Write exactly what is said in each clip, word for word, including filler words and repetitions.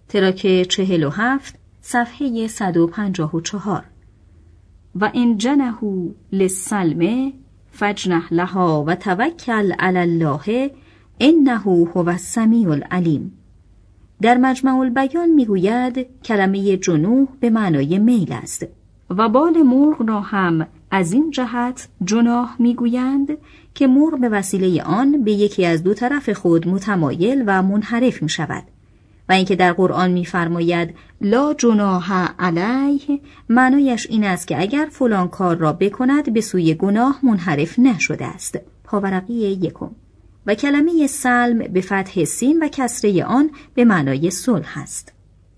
تراک چهل و هفت صفحه صد و پنجاه و چهار. و ان جنحوا للسلم فاجنح لها و توکل علی الله انه هو السمیع العلیم. در مجمع البیان میگوید کلمه جنوح به معنای میل است و بال مرغ را هم از این جهت جناح میگویند که مرغ به وسیله آن به یکی از دو طرف خود متمایل و منحرف می شود. و اینکه در قرآن می‌فرماید لا جناح علیه، معنایش این است که اگر فلان کار را بکند به سوی گناه منحرف نشده است. پاورقی یکم. و کلمه سلم به فتح سین و کسره آن به معنای صلح است.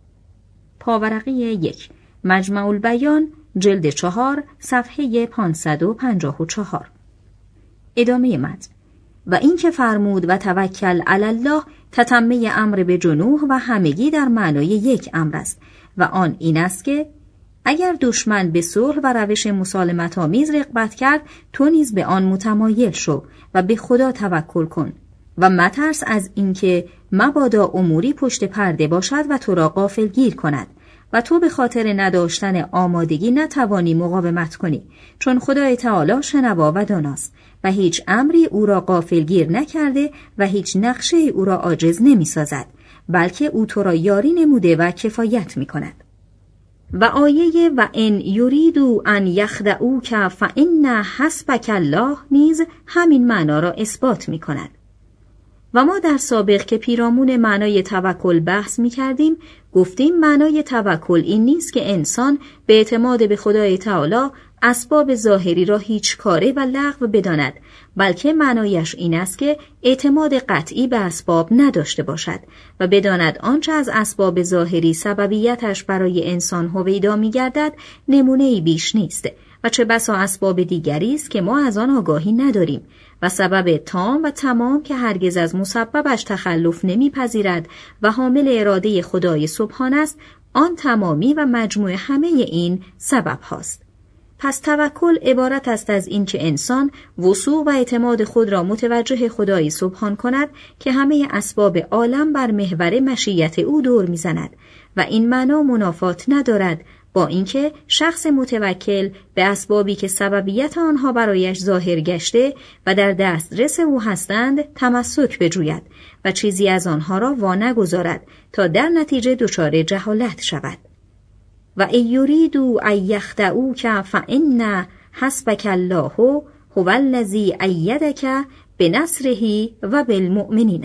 پاورقی یک، مجمع البیان، جلد چهار، صفحه پانصد و پنجاه و چهار. ادامه متن. و این که فرمود و توکل علی الله تتمه امر به جنوح و همگی در معنای یک امر است و آن این است که اگر دشمن به صلح و روش مسالمت آمیز رغبت کرد تو نیز به آن متمایل شو و به خدا توکل کن و مترس از اینکه مبادا اموری پشت پرده باشد و تو را غافلگیر کند و تو به خاطر نداشتن آمادگی نتوانی مقاومت کنی، چون خدای تعالی شنوا و داناست و هیچ امری او را غافلگیر نکرده و هیچ نقشه او را عاجز نمی سازد، بلکه او تو را یاری نموده و کفایت می کند. و آیه و ان یریدوا ان یخدعوک فان حسبک الله نیز همین معنا را اثبات می کند. و ما در سابق که پیرامون معنای توکل بحث می کردیم گفتیم معنای توکل این نیست که انسان به اعتماد به خدای تعالی اسباب ظاهری را هیچ کاره و لغو بداند، بلکه معنایش این است که اعتماد قطعی به اسباب نداشته باشد و بداند آنچه از اسباب ظاهری سببیتش برای انسان هویدا می گردد نمونه‌ای بیش نیست و چه بسا اسباب دیگری است که ما از آن آگاهی نداریم و سبب تام و تمام که هرگز از مسببش تخلف نمیپذیرد و حامل اراده خدای سبحان است، آن تمامی و مجموع همه این سبب هاست. پس توکل عبارت است از این که انسان وثوق و اعتماد خود را متوجه خدای سبحان کند که همه اسباب عالم بر محور مشیت او دور میزند و این معنا منافات ندارد با اینکه شخص متوکل به اسبابی که سببیت آنها برایش ظاهر گشته و در دسترس او هستند تمسک بجوید و چیزی از آنها را وانگذارد تا در نتیجه دچار جهالت شود. و ان یریدوا ان یخدعوک فان حسبک الله هو الذی ایدک بنصره و بالمؤمنین.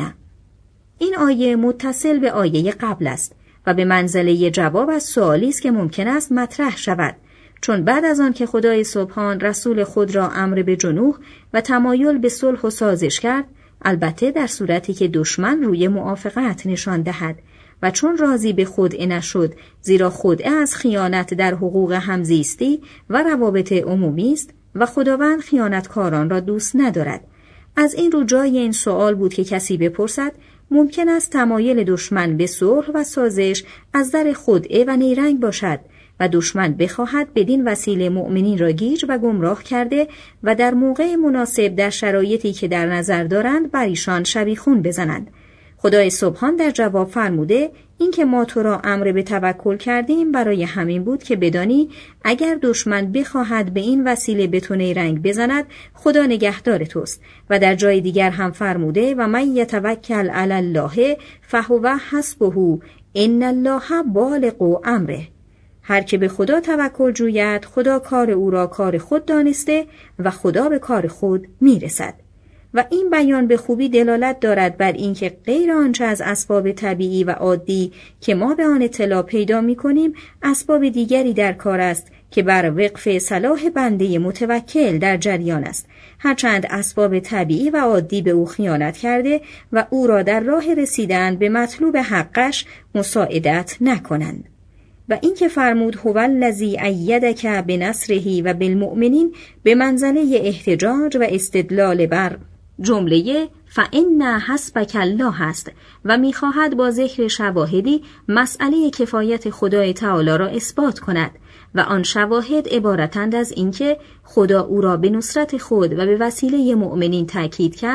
این آیه متصل به آیه قبل است و به منزله جواب از سوالی است که ممکن است مطرح شود، چون بعد از آن که خدای سبحان رسول خود را امر به جنوح و تمایل به صلح و سازش کرد، البته در صورتی که دشمن روی موافقت نشان دهد و چون راضی به خدعه نشد، زیرا خدعه از خیانت در حقوق همزیستی و روابط عمومی است و خداوند خیانتکاران را دوست ندارد. از این رو جای این سوال بود که کسی بپرسد ممکن است تمایل دشمن به صلح و سازش از در خدعه و نیرنگ باشد و دشمن بخواهد بدین وسیله مؤمنین را گیج و گمراه کرده و در موقع مناسب در شرایطی که در نظر دارند بر ایشان شبیخون بزنند. خدای سبحان در جواب فرموده این که ما تو را امر به توکل کردیم برای همین بود که بدانی اگر دشمن بخواهد به این وسیله به تو نیرنگ بزند خدا نگهدار توست و در جای دیگر هم فرموده و من یتوکل علی الله فهو حسبه ان الله بالغ امره. هر که به خدا توکل جوید خدا کار او را کار خود دانسته و خدا به کار خود میرسد. و این بیان به خوبی دلالت دارد بر اینکه غیر آنچه از اسباب طبیعی و عادی که ما به آن اطلاع پیدا می‌کنیم اسباب دیگری در کار است که بر وقف صلاح بنده متوکل در جریان است، هرچند اسباب طبیعی و عادی به او خیانت کرده و او را در راه رسیدن به مطلوب حقش مساعدت نکنند. و این که فرمود هو الذی ایدک بنصره و بالمؤمنین به منزله احتجاج و استدلال بر جمله فإن حسبک الله است و می‌خواهد با ذکر شواهدی مسئله کفایت خدای تعالی را اثبات کند و آن شواهد عبارتند از اینکه خدا او را به نصرت خود و به وسیله مؤمنین تأکید کرد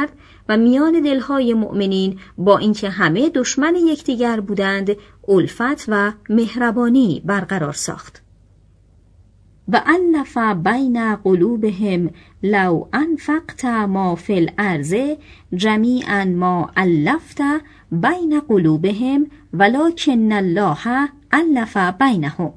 و میان دلهای مؤمنین با اینکه همه دشمن یکدیگر بودند الفت و مهربانی برقرار ساخت. و الف بین قلوبهم لو انفقت ما فی الارض جمیعا ما الفت بین قلوبهم ولکن الله الف بینهم.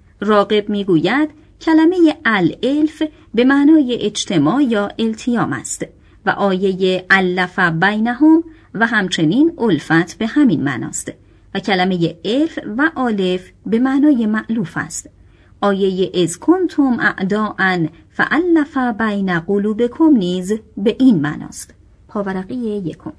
راغب میگوید کلمه الالف به معنای اجتماع یا التیام است و آیه الف بینهم و همچنین الفت به همین معناست و کلمه الف و الف به معنای مألوف است. آیه اذ کنتم اعداء فالف بین قلوبکم نیز به این معناست. پاورقی یکم.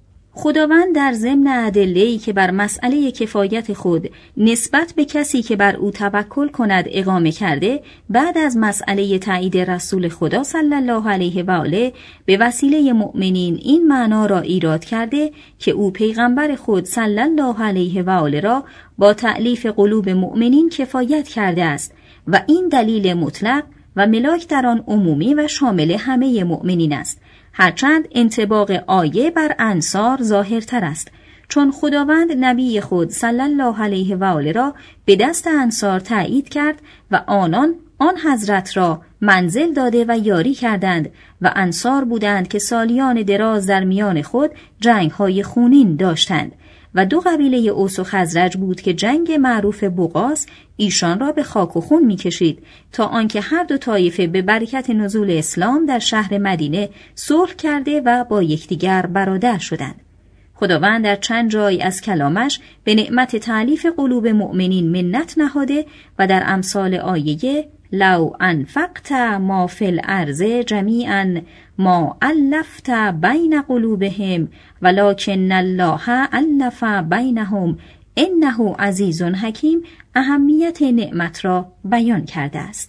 خداوند در ضمن ادله‌ای که بر مسئله کفایت خود نسبت به کسی که بر او توکل کند اقامه کرده، بعد از مسئله تایید رسول خدا صلی الله علیه و آله به وسیله مؤمنین این معنا را ایراد کرده که او پیغمبر خود صلی الله علیه و آله را با تألیف قلوب مؤمنین کفایت کرده است و این دلیل مطلق و ملاک در آن عمومی و شامل همه مؤمنین است، هرچند انطباق آیه بر انصار ظاهرتر است، چون خداوند نبی خود صلی الله علیه و آله را به دست انصار تأیید کرد و آنان آن حضرت را منزل داده و یاری کردند و انصار بودند که سالیان دراز در میان خود جنگ‌های خونین داشتند و دو قبیله اوس و خزرج بود که جنگ معروف بوقاس ایشان را به خاک و خون می‌کشید تا آنکه هر دو طایفه به برکت نزول اسلام در شهر مدینه صلح کرده و با یکدیگر برادر شدند. خداوند در چند جای از کلامش به نعمت تألیف قلوب مؤمنین منت نهاده و در امثال آیه لو انفقت ما فی الارض جمیعا ما الفت بین قلوبهم ولکن الله الف بینهم انه عزیز حکیم اهمیت نعمت را بیان کرده است.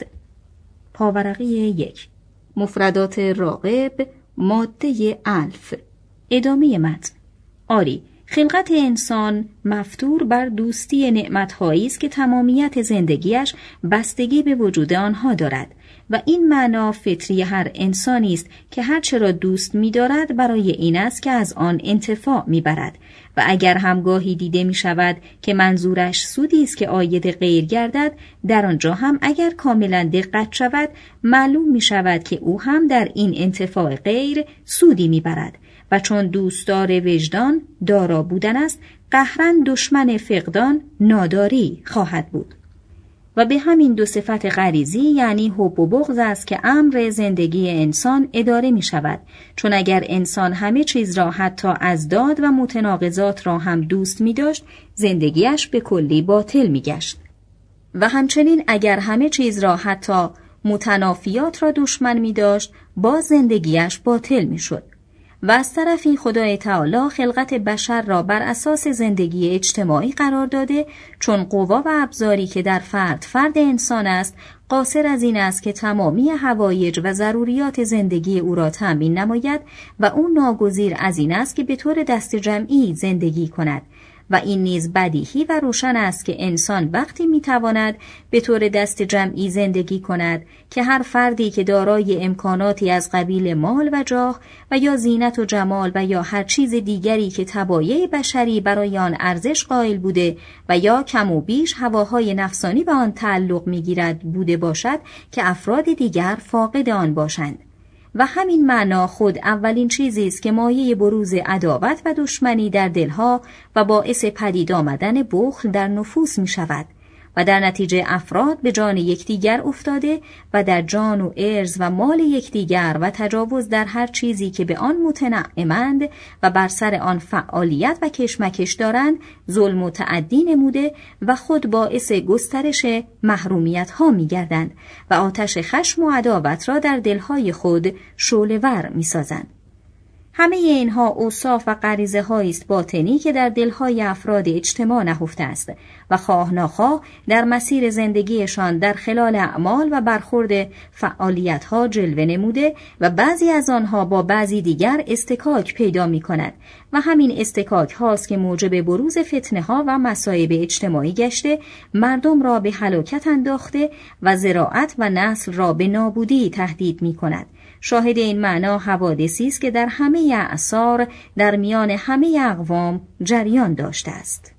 پاورقی یک. مفردات راغب ماده الف. ادامه متن. آری، خلقت انسان مفطور بر دوستی نعمت‌هایی است که تمامیت زندگیش بستگی به وجود آنها دارد و این معنا فطری هر انسانی است که هر چه را دوست می‌دارد برای این است که از آن انتفاع می‌برد و اگر همگاهی دیده می‌شود که منظورش سودی است که عاید غیر گردد، در آنجا هم اگر کاملا دقت شود معلوم می‌شود که او هم در این انتفاع غیر سودی می‌برد و چون دوستدار وجدان دارا بودن است، قهراً دشمن فقدان ناداری خواهد بود. و به همین دو صفت غریزی یعنی حب و بغض است که امر زندگی انسان اداره می شود، چون اگر انسان همه چیز را حتی اضداد و متناقضات را هم دوست می داشت، زندگیش به کلی باطل می گشت. و همچنین اگر همه چیز را حتی متنافیات را دشمن می داشت، باز زندگیش باطل می شد. و از طرفی خدای تعالی خلقت بشر را بر اساس زندگی اجتماعی قرار داده، چون قوا و ابزاری که در فرد فرد انسان است قاصر از این است که تمامی حوایج و ضروریات زندگی او را تأمین نماید و او ناگزیر از این است که به طور دست جمعی زندگی کند و این نیز بدیهی و روشن است که انسان وقتی میتواند به طور دست جمعی زندگی کند که هر فردی که دارای امکاناتی از قبیل مال و جاه و یا زینت و جمال و یا هر چیز دیگری که طبایع بشری برای آن ارزش قائل بوده و یا کم و بیش هواهای نفسانی به آن تعلق میگیرد بوده باشد که افراد دیگر فاقد آن باشند. و همین معنا خود اولین چیزی است که مایه بروز عداوت و دشمنی در دلها و باعث پدید آمدن بخل در نفوس می شود و در نتیجه افراد به جان یکدیگر افتاده و در جان و ارز و مال یکدیگر و تجاوز در هر چیزی که به آن متنعمند و بر سر آن فعالیت و کشمکش دارند ظلم و تعدی نموده و خود باعث گسترش محرومیت ها می گردند و آتش خشم و عداوت را در دلهای خود شعله‌ور می سازند. همه اینها اوصاف و غریزه هایی است باطنی که در دلهای افراد اجتماع نهفته است و خواه ناخواه در مسیر زندگیشان در خلال اعمال و برخورد فعالیت ها جلوه نموده و بعضی از آنها با بعضی دیگر استکاک پیدا می کند و همین استکاک هاست که موجب بروز فتنه ها و مصائب اجتماعی گشته، مردم را به هلاکت انداخته و زراعت و نسل را به نابودی تهدید می کند. شاهد این معنا حوادثی است که در همه اعصار در میان همه اقوام جریان داشته است.